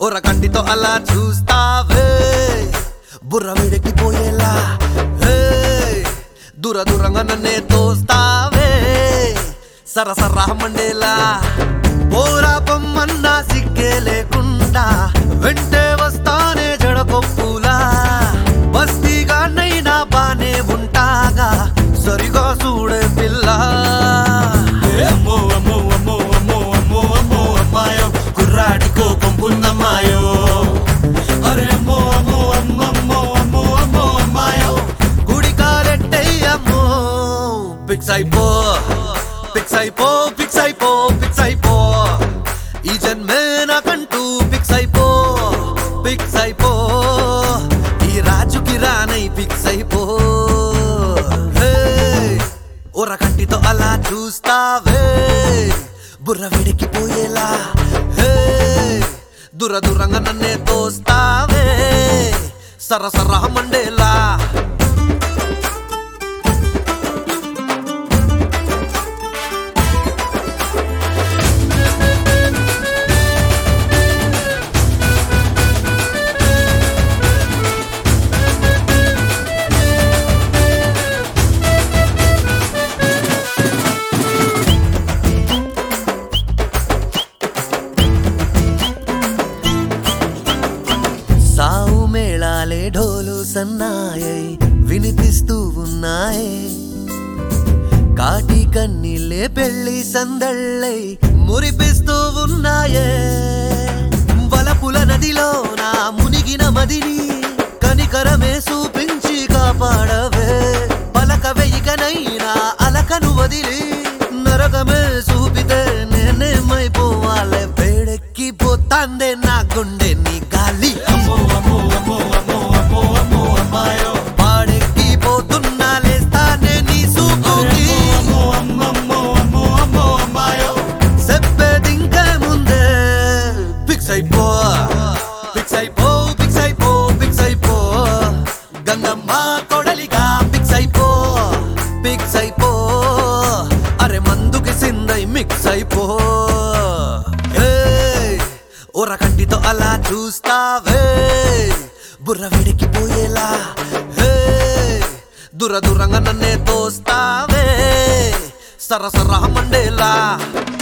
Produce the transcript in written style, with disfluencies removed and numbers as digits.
ఒర కంటితో అలా చూస్తావే బుర్ర వేడెక్కిపోయేలా దూర దూరంగా నన్నే తోస్తావే సరసరా మండేలా పోరా పొమ్మన్నా సిగ్గే లేకుండా వెంటే వస్తానే జడకొప్పులా బస్తీగా నైనా బానే ఉంటాగా సరిగా చూడే పిల్ల అమ్మో అమ్మో అమ్మో అమ్మో అమ్మో అమ్మో అమ్మాయో కుర్రాడికో కొంపున్నమ్మాయో అరే అమ్మో అమ్మో అమ్మమ్మో అమ్మో అమ్మో అమ్మాయో గుడి కారెట్టయ్యమ్మో పిక్స్ అయిపో పిక్స్ అయిపో పిక్స్ అయిపో పిక్స్ అయిపో ఈ జన్మే నాకంటూ పిక్స్ అయిపో పిక్స్ అయిపో ఈ రాజుకి రానై పిక్స్ అయిపో ఒర కంటితో అలా చూస్తావే బుర్ర వేడెక్కిపోయేలా దూర దూరంగా నన్నే తోస్తావే సరసరా మండేలా సావు మేళాలే ఢోలు సన్నాయై వినిపిస్తూ ఉన్నాయే కాటి కన్నీళ్ళే పెళ్లి సందళ్ళై మురిపిస్తూ ఉన్నాయే వలపుల నదిలో నా మునిగిన మదిని కనికరమే చూపించి కాపాడవే పలక వెయ్యికనైనా అలకను వదిలి నరకమే చూపితే నేనేమైపోవాలే వేడెక్కిపోతాందే నా గుండె నీ గాలి పాడెక్కిపోతున్నా లేస్తానే నీ సూపుకి చెప్పేదింకా ముందే పిక్స్ అయిపో పిక్స్ అయిపో పిక్స్ అయిపో పిక్స్ అయిపో గంగమ్మ కొడలిగా పిక్స్ అయిపో పిక్స్ అయిపో అరే మందుకి సిందై మిక్స్ అయిపో ఒర కంటితో అలా చూస్తావే బుర్ర వేడెక్కిపోయేలా దూర దూరంగా నన్నే తోస్తావే సరసరా మండేలా